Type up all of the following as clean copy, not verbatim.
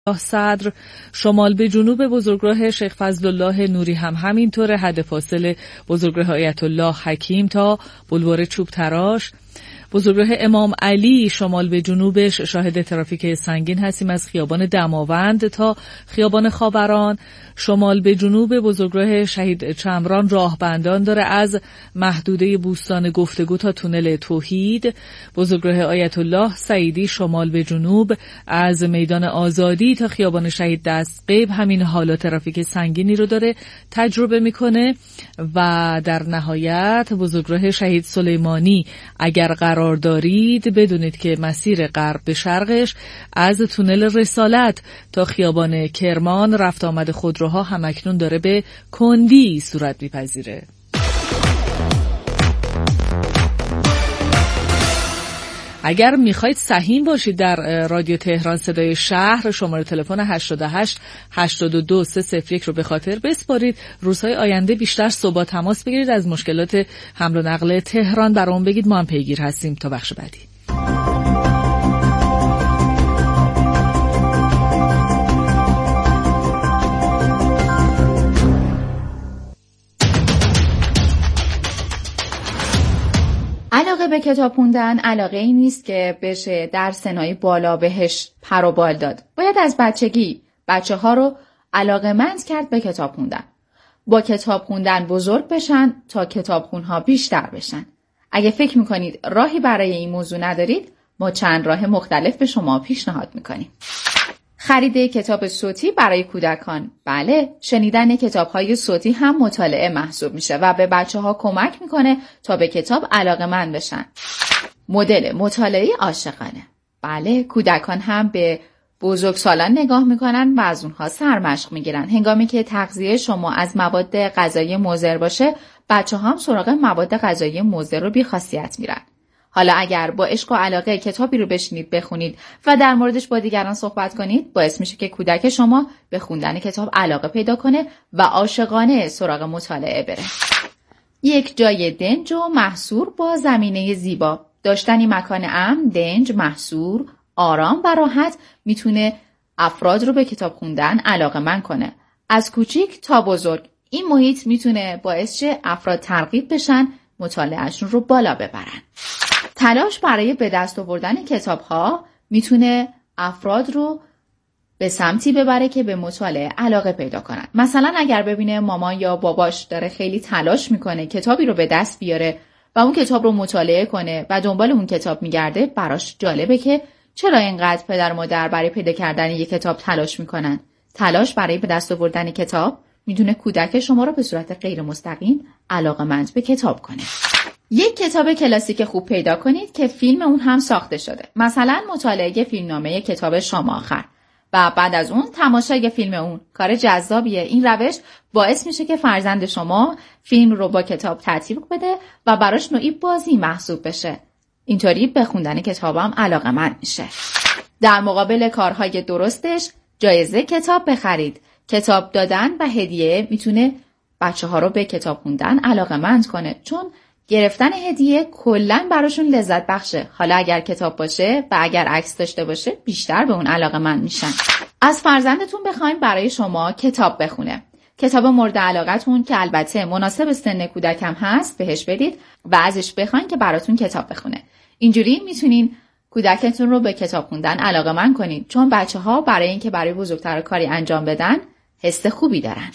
صدر، شمال به جنوب بزرگراه شیخ فضلالله نوری هم همینطوره، حد فاصل بزرگراه آیت الله حکیم تا بلوار چوب تراش. بزرگراه امام علی شمال به جنوبش شاهد ترافیک سنگین هستیم از خیابان دماوند تا خیابان خاوران. شمال به جنوب بزرگراه شهید چمران راهبندان داره از محدوده بوستان گفتگو تا تونل توحید. بزرگراه آیت الله سعیدی شمال به جنوب از میدان آزادی تا خیابان شهید دستقیب همین حالا ترافیک سنگینی رو داره تجربه میکنه. و در نهایت بزرگراه شهید سلیمانی اگر قرار دارید بدونید که مسیر غرب به شرقش از تونل رسالت تا خیابان کرمان رفت آمد خودروها همکنون داره به کندی صورت میپذیره. اگر میخواید سهیم باشید در رادیو تهران صدای شهر، شماره تلفن 88 82 301 رو به خاطر بسپارید. روزهای آینده بیشتر صبح تماس بگیرید، از مشکلات حمل و نقل تهران برام بگید، ما هم پیگیر هستیم. تا بخش بعدی. علاقه به کتاب خوندن علاقه ای نیست که بشه در سنای بالا بهش پر و بال داد. باید از بچگی بچه‌ها رو علاقه‌مند کرد به کتاب خوندن. با کتاب خوندن بزرگ بشن تا کتابخون‌ها بیشتر بشن. اگه فکر میکنید راهی برای این موضوع ندارید، ما چند راه مختلف به شما پیشنهاد میکنیم. خرید کتاب صوتی برای کودکان. بله، شنیدن کتاب‌های صوتی هم مطالعه محسوب میشه و به بچه‌ها کمک میکنه تا به کتاب علاقه‌مند بشن. مدل مطالعه عاشقانه. بله، کودکان هم به بزرگسالان نگاه میکنن و از اونها سرمشق میگیرن. هنگامی که تغذیه شما از مواد غذایی مضر باشه، بچه‌ها هم سراغ مواد غذایی مضر رو بی‌خاصیت میرن. حالا اگر با عشق و علاقه کتابی رو بشینید بخونید و در موردش با دیگران صحبت کنید، باعث میشه که کودک شما به خوندن کتاب علاقه پیدا کنه و عاشقانه سراغ مطالعه بره. یک جای دنج و محصور با زمینه زیبا. داشتن مکان امن، دنج، محصور، آرام و راحت میتونه افراد رو به کتاب خوندن علاقه‌مند کنه. از کوچیک تا بزرگ این محیط میتونه باعث شه افراد ترغیب بشن، مطالعهشون رو بالا ببرن. تلاش برای به دست آوردن کتاب‌ها میتونه افراد رو به سمتی ببره که به مطالعه علاقه پیدا کنن. مثلا اگر ببینه مامان یا باباش داره خیلی تلاش میکنه کتابی رو به دست بیاره و اون کتاب رو مطالعه کنه و دنبال اون کتاب میگرده، براش جالبه که چرا اینقدر پدر و مادر برای پیدا کردن یک کتاب تلاش میکنن. تلاش برای به دست آوردن کتاب میتونه کودک شما رو به صورت غیر مستقیم علاقه‌مند به کتاب کنه. یک کتاب کلاسیک خوب پیدا کنید که فیلم اون هم ساخته شده. مثلا مطالعه فیلمنامه کتاب شام آخر و بعد از اون تماشای فیلم اون. کار جذابیه. این روش باعث میشه که فرزند شما فیلم رو با کتاب ترتیب بده و براش نوعی بازی محسوب بشه. اینطوری به خوندن کتابم علاقه‌مند میشه. در مقابل کارهای درستش جایزه کتاب بخرید. کتاب دادن و هدیه میتونه بچه‌ها رو به کتاب خوندن علاقه‌مند کنه، چون گرفتن هدیه کلاً براشون لذت بخشه. حالا اگر کتاب باشه و اگر عکس داشته باشه بیشتر به اون علاقه‌مند میشن. از فرزندتون بخواید برای شما کتاب بخونه. کتاب مورد علاقتون که البته مناسب سن کودکم هست بهش بدید و ازش بخواید که براتون کتاب بخونه. اینجوری میتونین کودکتون رو به کتاب خوندن علاقه‌مند کنید، چون بچه‌ها برای اینکه برای بزرگتر کاری انجام بدن حس خوبی دارن.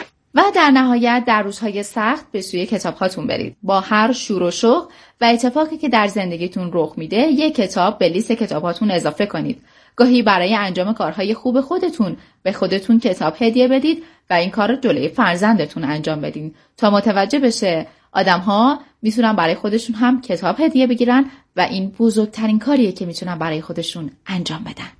و در نهایت در روزهای سخت به سوی کتاب هاتون برید. با هر شور و شوق و اتفاقی که در زندگیتون رخ میده، یک کتاب به لیست کتاباتون اضافه کنید. گاهی برای انجام کارهای خوب خودتون به خودتون کتاب هدیه بدید و این کار رو جلوی فرزندتون انجام بدین تا متوجه بشه آدم‌ها میتونن برای خودشون هم کتاب هدیه بگیرن و این بزرگترین کاریه که میتونن برای خودشون انجام بدن.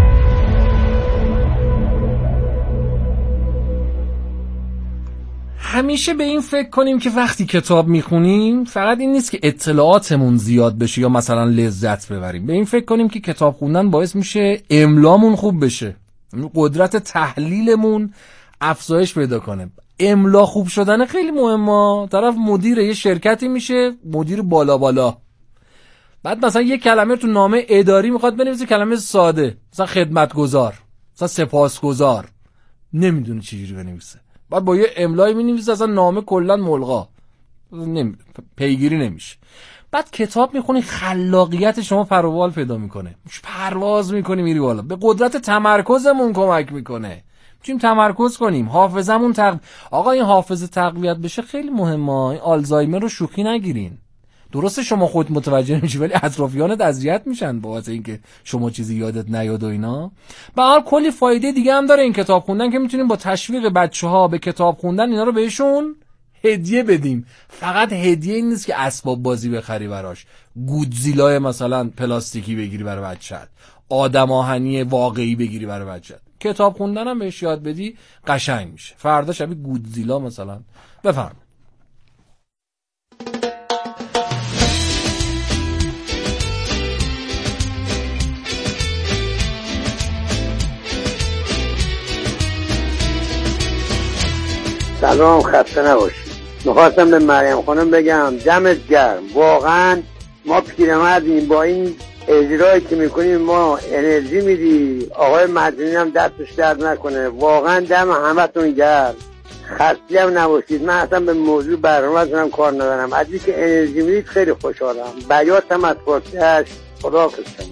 همیشه به این فکر کنیم که وقتی کتاب میخونیم فقط این نیست که اطلاعاتمون زیاد بشه یا مثلا لذت ببریم. به این فکر کنیم که کتاب خوندن باعث میشه املامون خوب بشه، قدرت تحلیلمون افزایش پیدا کنه. املا خوب شدن خیلی مهمه. طرف مدیر یه شرکتی میشه، مدیر بالا، بعد مثلا یه کلمه تو نامه اداری میخواد بنویسه، کلمه ساده، مثلا خدمتگزار. مثلا سپاسگزار، نمیدونه چجوری بنویسه، بعد با یه املایی مینویسه اصلا نامه کلا ملغا، پیگیری نمیشه. بعد کتاب میخونی خلاقیت شما پروبال پیدا میکنه، پرواز میکنی میری بالا، به قدرت تمرکزمون کمک میکنه، میتونیم تمرکز کنیم، حافظمون آقا این حافظه تقویت بشه خیلی مهمه. این آلزایمر رو شوخی نگیرین. درسته شما خود متوجه نمیشی ولی اطرافیانت اذیت میشن بابت اینکه شما چیزی یادت نیاد و اینا. به هر کلی فایده دیگه هم داره این کتاب خوندن که میتونیم با تشویق بچه‌ها به کتاب خوندن اینا رو بهشون هدیه بدیم. فقط هدیه این نیست که اسباب بازی بخری براش، گودزیلا مثلا پلاستیکی بگیری برای بچه‌ت، آدم آهنی واقعی بگیری برای بچه‌ت. کتاب خوندن هم بهش یاد بدی قشنگ میشه. فردا شبیه گودزیلا مثلا. بفهم. سلام، خسته نباشید. میخواستم به مریم خانم بگم دمت گرم، واقعا ما پیرمردیم، با این اجرایی که میکنیم ما انرژی میدی. آقای مدنی هم دستش درد نکنه، واقعا دم همتون گرم، خسته هم نباشید. من اصلا به موضوع برنامه‌تون کار ندارم، از اینکه انرژی میدید خیلی خوشحالم. بیاتم از فارسیش. خداحافظ شما.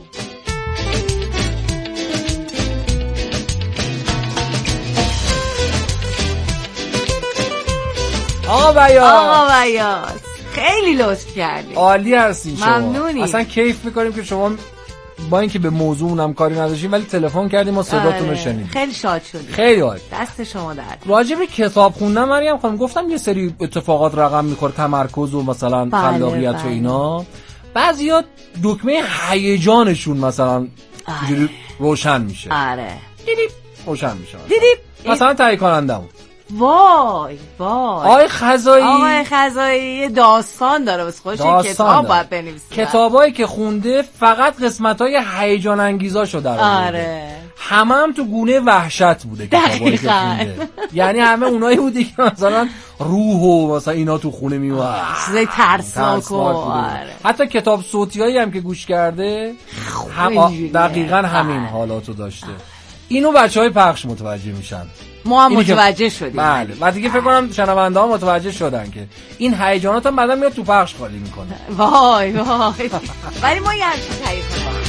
آقا بیاس خیلی لطف کردی، عالی هستین شما. ممنونی. اصلا کیف میکنیم که شما با اینکه به موضوع هم کاری نداشتیم ولی تلفن کردیم و صداتون رو شنیدیم. خیلی شاد شدیم. خیلی عالی. دست شما درد. راجع به کتاب خوندن مریم خانم گفتم یه سری اتفاقات رقم میخوره، تمرکز و مثلا خلاقیت و اینا. بعضیا دکمه هیجانشون مثلا اینجوری روشن میشه. آره. روشن میشه. مثلا تهیه کنندمون. وای آقای خزایی داستان داره واسه خودش، کتاب باید بنویسه. کتابایی که خونده فقط قسمت‌های هیجان انگیزاشو در آورده. آره. همه تو گونه وحشت بوده کتابایی که خونده. یعنی همه اونایی بودی که مثلا روح و مثلا اینا تو خونه میومد، چیزای ترسناک. حتی کتاب صوتیایی هم که گوش کرده دقیقاً همین حالاتو داشته. اینو بچهای پخش متوجه میشن، ما هم متوجه شدیم. بله. و دیگه فکر کنم شنونده ها متوجه شدن که این هیجانات هم بعدا میاد تو پخش خالی میکنه. وای ولی ما یه همچین تایید کنیم.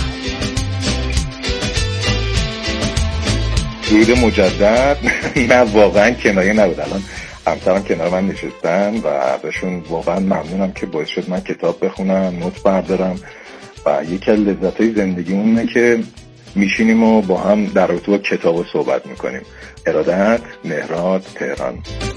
درود مجدد. نه واقعا کنایه نبود، الان همسرم کنار من نشستن و ازشون واقعا ممنونم که باعث شد من کتاب بخونم، نوت بردارم و یکی از لذت‌های زندگیمون اینه که میشینیم و با هم در رابطه با کتاب صحبت میکنیم. ارادت، مهراد، تهران.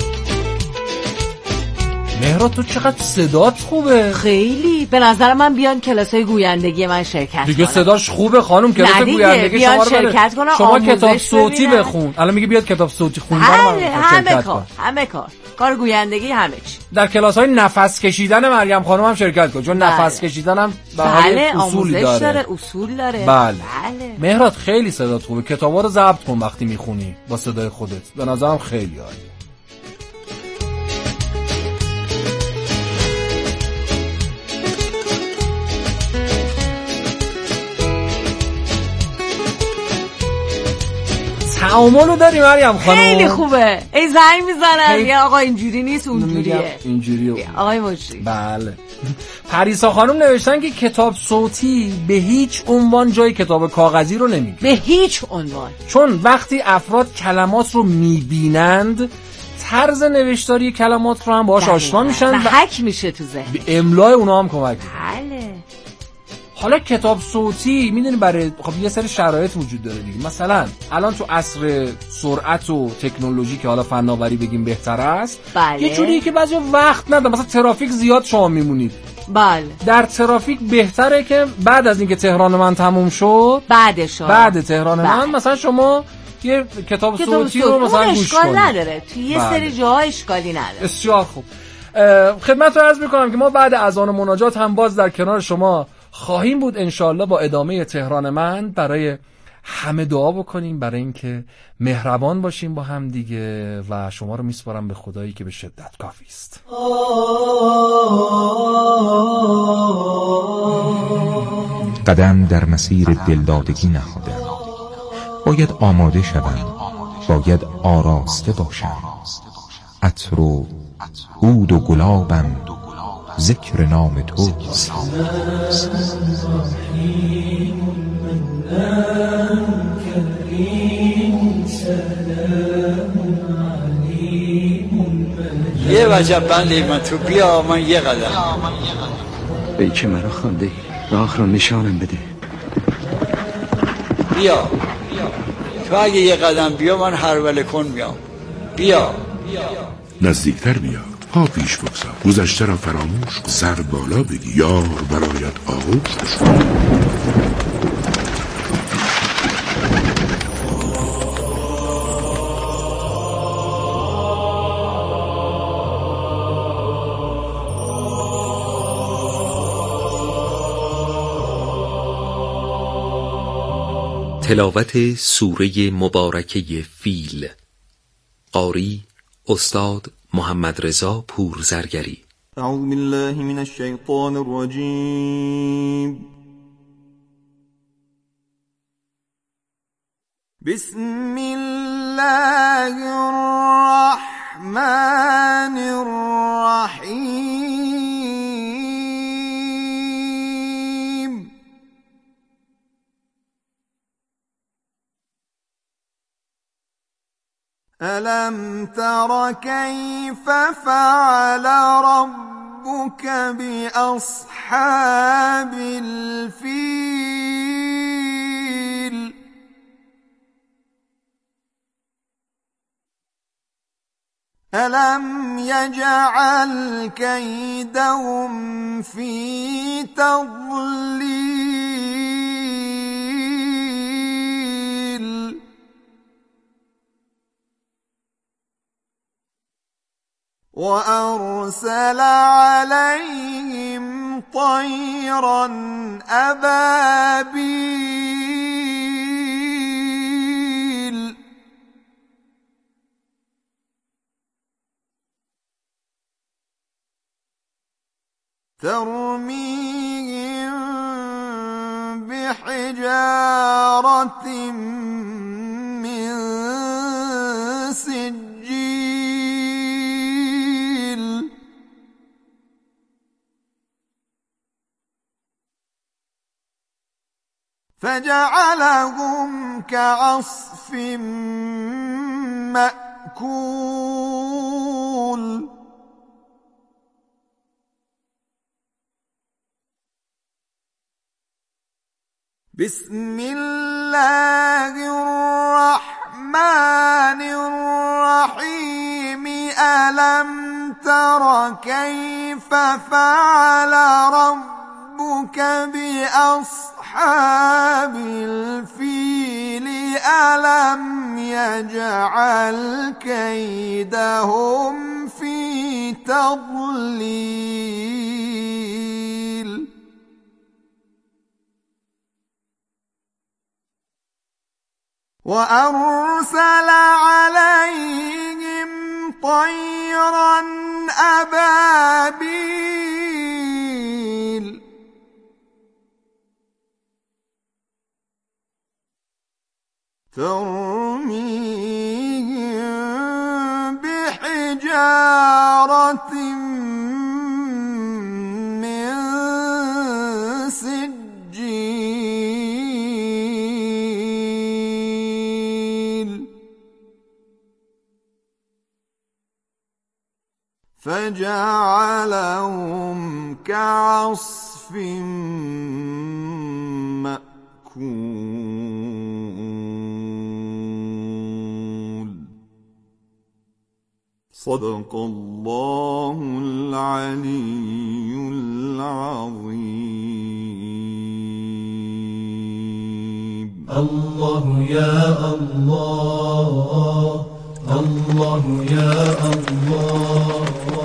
مهراد تو چقدر صدات خوبه. خیلی به نظر من بیان کلاسای گویندگی من شرکت دیگه کنن. صداش خوبه خانم، کلاس گویندگی شما رو شرکت کنن. شما کتاب صوتی بخون. الان میگه بیاد کتاب صوتی خوندن همه کار گویندگی همه چی. در کلاس‌های نفس کشیدن مریم خانم هم شرکت کن، چون نفس کشیدن هم اصولی داره. اصول داره. بله. مهراد خیلی صدات خوبه، کتابا رو ضبط کن وقتی میخونی با صدای خودت، به نظرم خیلی عالی. تعاملو داری مریم خانم، خیلی خوبه. ای زنگ میزنن یا آقا اینجوری نیست اونجوریه، اینجوریه. آقای مجری. بله. پریسا خانم نوشتن که کتاب صوتی به هیچ عنوان جای کتاب کاغذی رو نمیگیره. به هیچ عنوان. چون وقتی افراد کلمات رو میبینند طرز نوشتاری کلمات رو هم باهاش آشنا میشن و حک میشه تو ذهن، به املای اونا هم کمک میکنه. بله. حالا کتاب صوتی میدونی برای خب یه سری شرایط وجود داره دیگه. مثلا الان تو عصر سرعت و تکنولوژی که حالا فناوری بگیم بهتر است، بله. یه جوریه که بعضی وقت نداره، مثلا ترافیک زیاد شما میمونید. بله. در ترافیک بهتره که بعد از اینکه تهران من تموم شد، بعد تهران من مثلا شما یه کتاب صوتی رو مثلا گوش کنید. اشکال نداره، تو یه سری جاها اشکالی نداره. بسیار خوب. خدمت رو عرض میکنم که ما بعد اذان و مناجات هم باز در کنار شما خواهیم بود انشالله با ادامه تهران من. برای همه دعا بکنیم برای اینکه مهربان باشیم با هم دیگه و شما رو میسپارم به خدایی که به شدت کافی است. قدم در مسیر دلدادگی نهادم، باید آماده شوم، باید آراسته باشم. عطر و عود و گلابم، ذکر نام توست. یه وجب بندی من تو بیا من یه قدم. ای که مرا خوانده راه رو نشانم بده. بیا تو اگه یه قدم بیا من هرول کن میام. بیا نزدیکتر بیا، پا پیش بگذار، گذشته را فراموش کن، سر بالا بگی یار برایت آغوش شد. تلاوت سوره مبارکه فیل. قاری استاد محمد رضا پورزرگری. اعوذ بالله من الشیطان الرجیم. بسم الله الرحمن الرحیم. ألم تر كيف فعل ربك بأصحاب الفيل ألم يجعل كيدهم في تضليل وأرسل عليهم طيرا أبابيل ترميهم بحجارة من سجيل فجعلهم كعصف مأكول بسم الله الرحمن الرحيم. ألم تر كيف فعل ربك بأصحاب الفيل ألم يجعل كيدهم في تضليل وأرسل عليهم طيرا أبابيل ترميهم بحجارة من سجيل فجعلهم كعصف مأكول. صدق الله العلي العظيم. الله يا الله الله يا الله.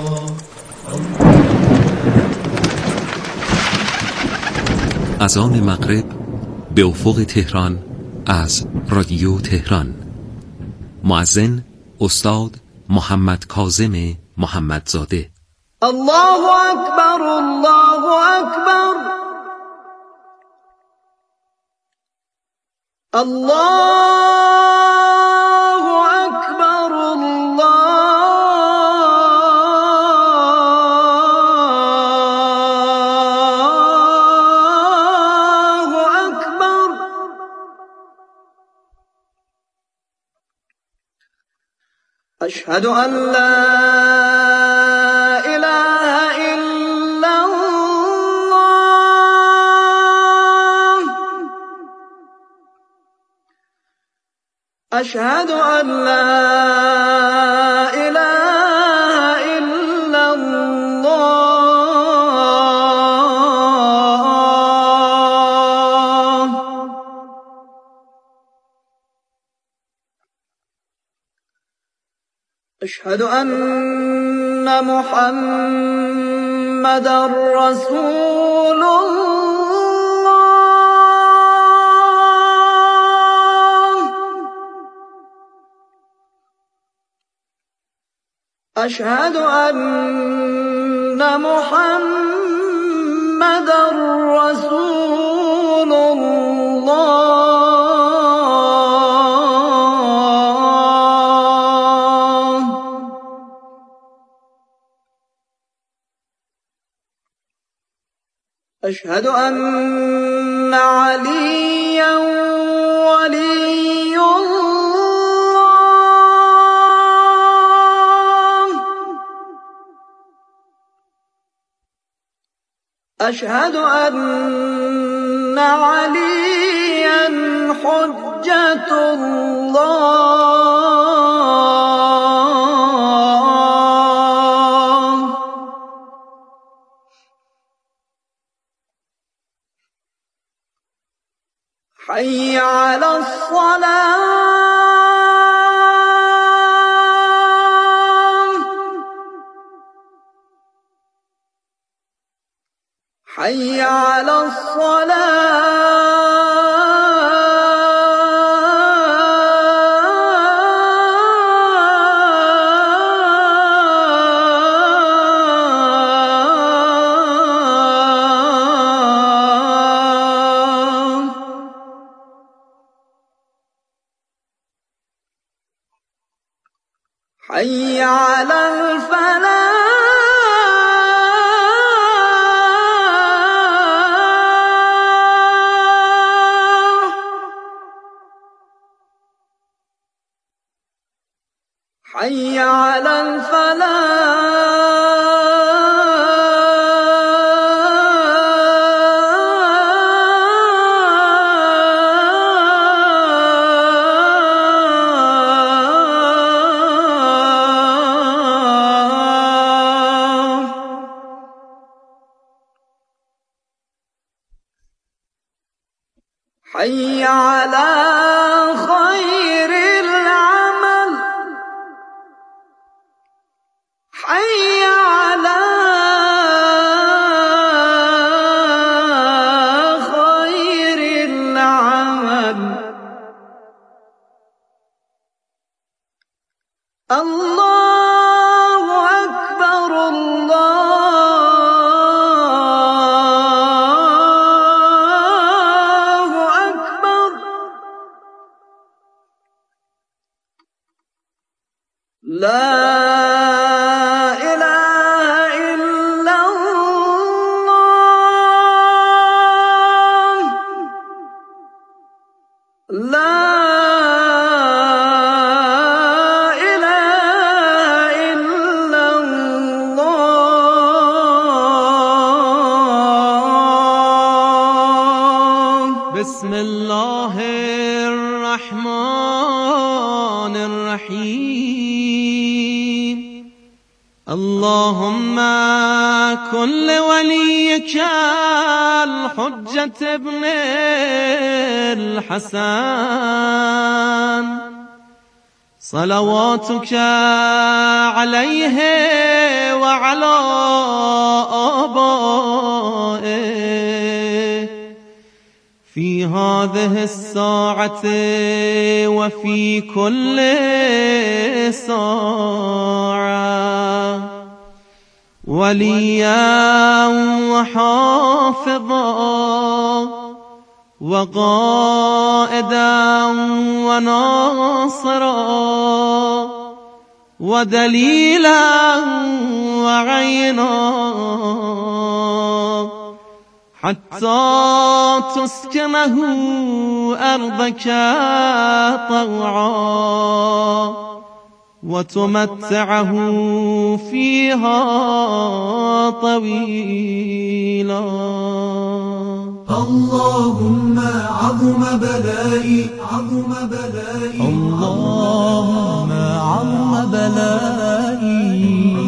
اذان مغرب به افق تهران از رادیو تهران. مؤذن استاد محمد کاظم محمدزاده. الله اکبر الله اکبر. الله أكبر الله أكبر أشهد أن لا إله إلا الله أشهد أن لا إله إلا الله أشهد أن محمدًا رسول الله أشهد أن محمدًا رسول الله أشهد أن عليا ولي الله أشهد أن عليا حجة الله حي على الصلاة حي على الصلاة حي على الفلاح حي على الفلاح حي على خير العمل حي على خير العمل الله أكبر الله أكبر لا إله إلا الله لا إله إلا الله بسم الله الرحمن الرحيم اللهم كن لوليك الحجة ابن الحسن صلواتك عليه وعلى آبائه في هذه الساعة وفي كل ساعة وليا وحافظا وقائدا وناصرا ودليلا وعينا حتى تسكنه أرضك طوعا وتمتعه فيها طويلا. اللهم عظم بلائي عظم بلائي اللهم عظم بلائي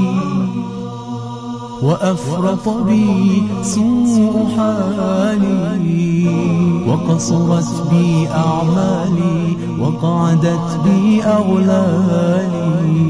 وأفرط بي سوء حالي وقصرت بي أعمالي وقعدت بي أغلالي.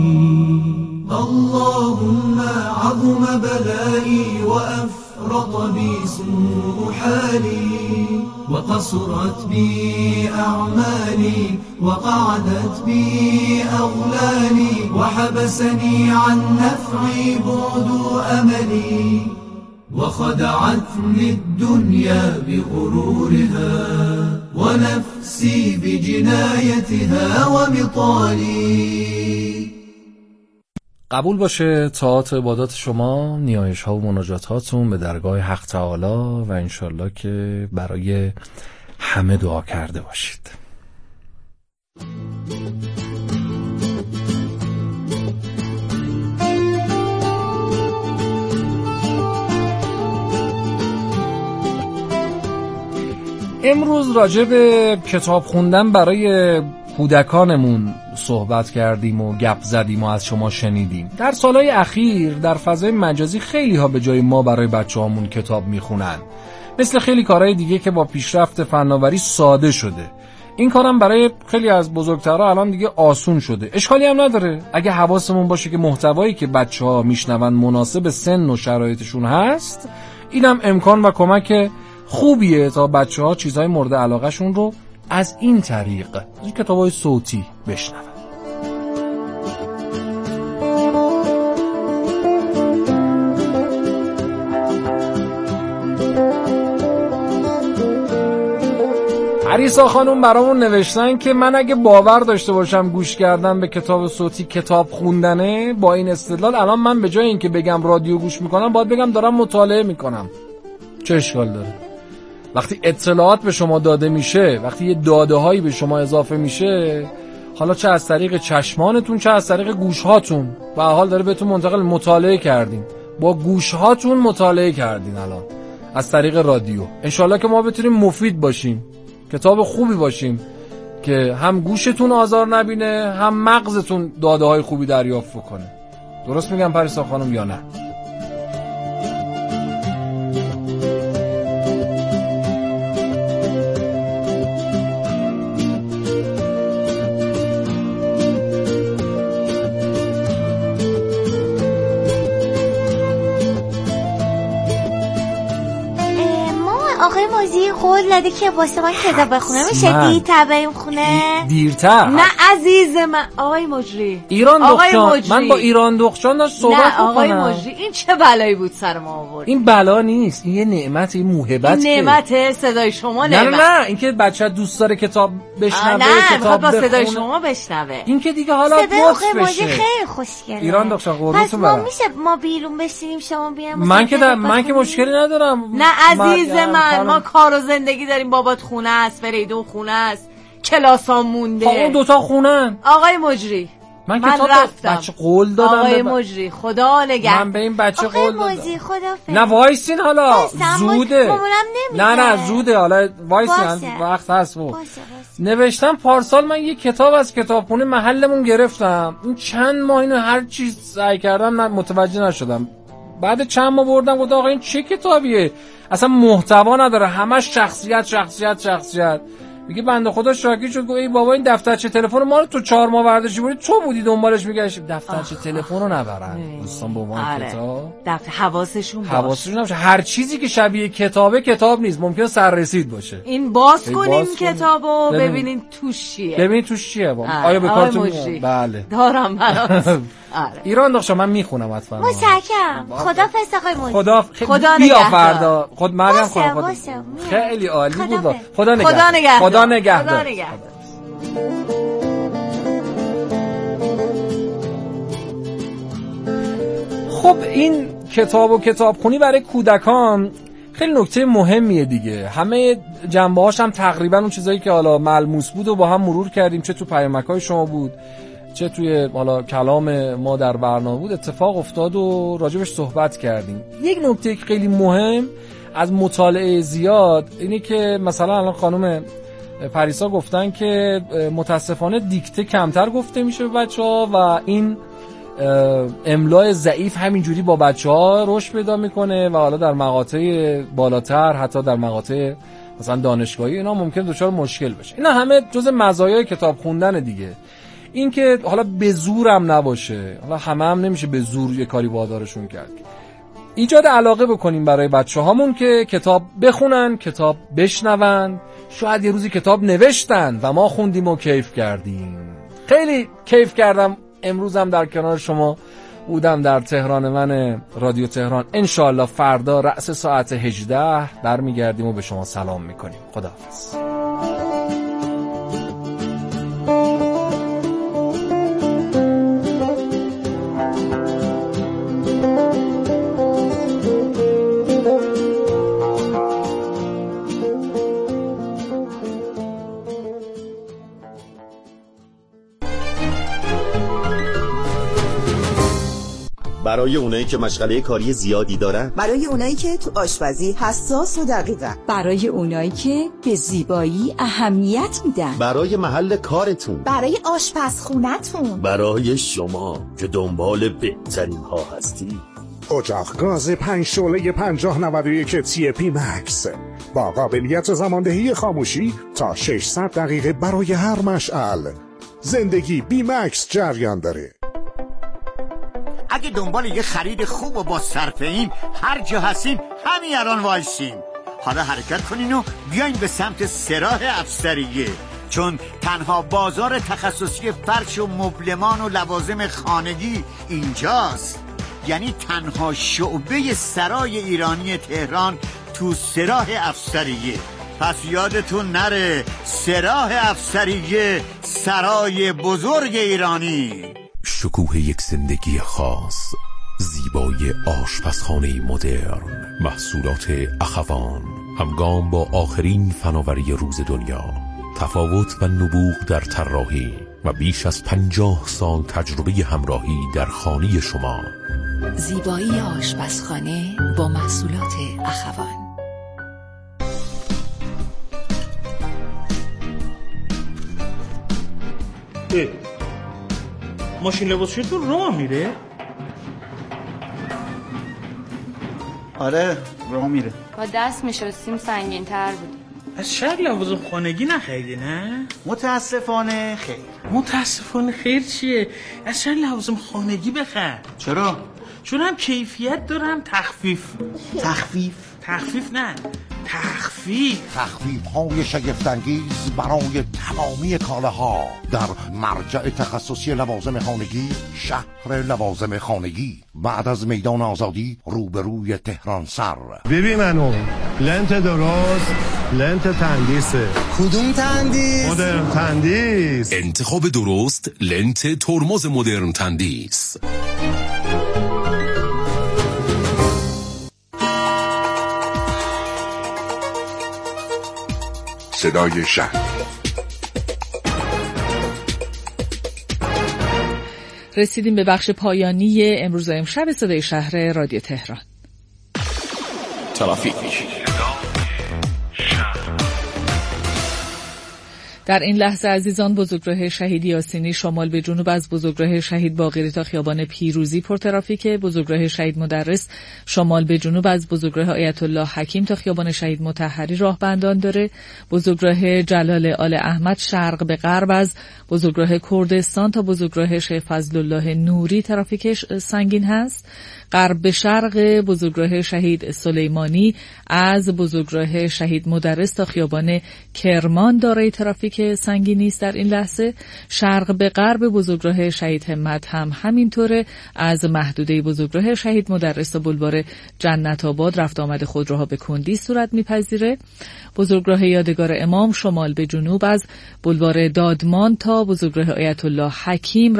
اللهم عظم بلائي وأفرط بي سوء حالي وقصرت بي أعمالي وقعدت بي أغلالي وحبسني عن نفعي بعد أملي وخدعتني الدنيا بغرورها ونفسي بجنايتها ومطالي. قبول باشه طاعات و عبادات شما، نیایش ها و مناجات هاتون به درگاه حق تعالی و انشالله که برای همه دعا کرده باشید. امروز راجع به کتاب خوندن برای کودکانمون صحبت کردیم و گپ زدیم و از شما شنیدیم. در سالهای اخیر در فضای مجازی خیلی ها به جای ما برای بچه هامون کتاب میخونن. مثل خیلی کارهای دیگه که با پیشرفت فناوری ساده شده. این کارم برای خیلی از بزرگترها الان دیگه آسون شده. اشکالی هم نداره اگه حواسمون باشه که محتوایی که بچه ها میشنون مناسب سن و شرایطشون هست. اینم امکان و کمک خوبیه تا بچه ها چیزهای مورد علاقه شون رو از این طریق کتابای صوتی بشنون. عریسا خانم برامون نوشتن که من اگه باور داشته باشم گوش کردن به کتاب صوتی کتاب خوندنه، با این استدلال الان من به جای اینکه بگم رادیو گوش میکنم باید بگم دارم مطالعه میکنم. چه اشکال داره؟ وقتی اطلاعات به شما داده میشه، وقتی یه داده هایی به شما اضافه میشه، حالا چه از طریق چشمانتون چه از طریق گوشهاتون، به هر حال داره بهتون منتقل مطالعه کردین، با گوشهاتون مطالعه کردین الان از طریق رادیو. انشالله که ما بتونیم مفید باشیم، کتاب خوبی باشیم که هم گوشتون آزار نبینه هم مغزتون داده های خوبی دریافت کنه. درست میگم پریسا خانم یا نه؟ آقای موزی قول داده که واسه من کتاب بخونه میشه دیرتر بریم خونه؟ دیرتر؟ نه عزیز من آقای مجری، ایران دخشان، من با ایران دخشان داشت صحبت نه آقای بکنم. مجری این چه بلایی بود سر ما آورد؟ این بلا نیست، این یه نعمت، این موهبت. این نعمت صدای شما نعمت. نه اینکه بچه دوست داره کتاب بشنوه، کتاب با بخونه. صدای شما بشنوه. این که دیگه حالا صدای آقای مجری خیلی خوشگله. ایران دخشان قربونتون برم. پس ما میشه ما بیرون بشینیم شما بیاین؟ من که مشکلی ندارم. نه عزیز من ما کار و زندگی داریم، بابات خونه است، فریدون خونه است، کلاسام مونده. اون دوتا خونن. آقای مجری من رفتم. بچه قول دادم. آقای مجری خدا نگهدار. من به این بچه قول دادم. آقای مجری خدا نه وایسین حالا زوده. نه زوده حالا وایسین وقت هست. نوشتم پارسال من یه کتاب از کتابخونه محلمون گرفتم. این چند ماه اینو هر چیز سعی کردم متوجه نشدم. بعد چند ماه بردم گفتم آقا این چه کتابیه؟ اصلا محتوا نداره، همش شخصیت. میگه بنده خدا شاکی شد، گفت ای بابا این دفترچه تلفن ما رو تو 4 ماه برداشتی بودی، تو بودی دنبالش میگشتی. دفترچه تلفن رو نبرن دوستان، به عنوان کتاب حواسشون باشه. هر چیزی که شبیه کتابه کتاب نیست، ممکنه سررسید باشه. این باز کنیم کتابو ببینین توش چیه. آیا به کارتون بله دارم برات ایران داشتم من میخونم حتما. متشکرم. خدافظ آقای موزی. خدا بیا فردا. خود مریم خانم خیلی عالی بود. خدا نگهدار. خب این کتاب و کتابخونی برای کودکان خیلی نکته مهمیه دیگه. همه جنبه‌هاش هم تقریبا اون چیزایی که حالا ملموس بود و با هم مرور کردیم، چه تو پیامک‌های شما بود چه توی حالا کلام ما در برنامه بود، اتفاق افتاد و راجبش صحبت کردیم. یک نکته که خیلی مهم از مطالعه زیاد اینه که مثلا الان خانم پریسا گفتن که متاسفانه دیکته کمتر گفته میشه به بچه‌ها و این املای ضعیف همینجوری با بچه‌ها رشد پیدا میکنه و حالا در مقاطع بالاتر، حتی در مقاطع مثلا دانشگاهی اینا ممکن دچار مشکل بشه. اینا همه جز مزایای کتاب خوندن دیگه. این که حالا به زور هم نباشه، حالا همه هم نمیشه به زور یه کاری وادارشون کرد. ایجاد علاقه بکنیم برای بچه‌هامون که کتاب بخونن، کتاب بشنون. شاید یه روزی کتاب نوشتن و ما خوندیم و کیف کردیم. خیلی کیف کردم امروزم در کنار شما بودم در تهران من رادیو تهران. انشالله فردا رأس ساعت 18 برمیگردیم و به شما سلام میکنیم. خداحافظ. برای اونایی که مشغله کاری زیادی دارن، برای اونایی که تو آشپزی حساس و دقیقن، برای اونایی که به زیبایی اهمیت میدن، برای محل کارتون، برای آشپزخونتون، برای شما که دنبال بهترین ها هستی. اجاق گاز 5 شعله 5091 TP Max با قابلیت زماندهی خاموشی تا 600 دقیقه برای هر مشعل. زندگی بی مکس جریان داره. اگه دنبال یه خرید خوب و با صرفه این هر جا هستین همین الان وایسین. حالا حرکت کنین و بیاین به سمت سراح افسریه، چون تنها بازار تخصصی فرش و مبلمان و لوازم خانگی اینجاست. یعنی تنها شعبه سرای ایرانی تهران تو سراح افسریه. پس یادتون نره، سراح افسریه، سرای بزرگ ایرانی. شکوه یک زندگی خاص، زیبای آشپزخانه مدرن، محصولات اخوان، همگام با آخرین فناوری روز دنیا، تفاوت و نبوغ در طراحی و بیش از 50 سال تجربه همراهی در خانه شما. زیبایی آشپزخانه با محصولات اخوان. ماشین لباسشویتون راه میره؟ آره راه میره. با دست میشستیم سنگین تر بود. از شاید لوازم خانگی نخریدی نه؟ متاسفانه خیر. متاسفانه خیر چیه؟ از شاید لوازم خانگی بخر. چرا؟ چون هم کیفیت دارم تخفیف نه تخفیف های شگفت‌انگیز برای تمامی کالاها در مرجع تخصصی لوازم خانگی، شهر لوازم خانگی، بعد از میدان آزادی روبروی تهران سر. ببین منو لنت درست، لنت تندیسه. کدوم تندیس؟ مدرن تندیس. انتخاب درست، لنت ترمز مدرن تندیس. صدای شهر. رسیدیم به بخش پایانی امروز و امشب صدای شهر رادیو تهران. ترافیک. در این لحظه عزیزان، بزرگراه شهید یاسینی شمال به جنوب از بزرگراه شهید باقری تا خیابان پیروزی پرترافیکه. بزرگراه شهید مدرس شمال به جنوب از بزرگراه آیت الله حکیم تا خیابان شهید مطهری راه بندان داره. بزرگراه جلال آل احمد شرق به غرب از بزرگراه کردستان تا بزرگراه شیخ فضل الله نوری ترافیکش سنگین هست. غرب به شرق بزرگراه شهید سلیمانی از بزرگراه شهید مدرس تا خیابان کرمان دارای ترافیک سنگینی است در این لحظه. شرق به غرب بزرگراه شهید همت هم همینطوره. از محدوده بزرگراه شهید مدرس تا بلوار جنت آباد رفت آمد خودروها به کندی صورت میپذیره. بزرگراه یادگار امام شمال به جنوب از بلوار دادمان تا بزرگراه آیت الله حکیم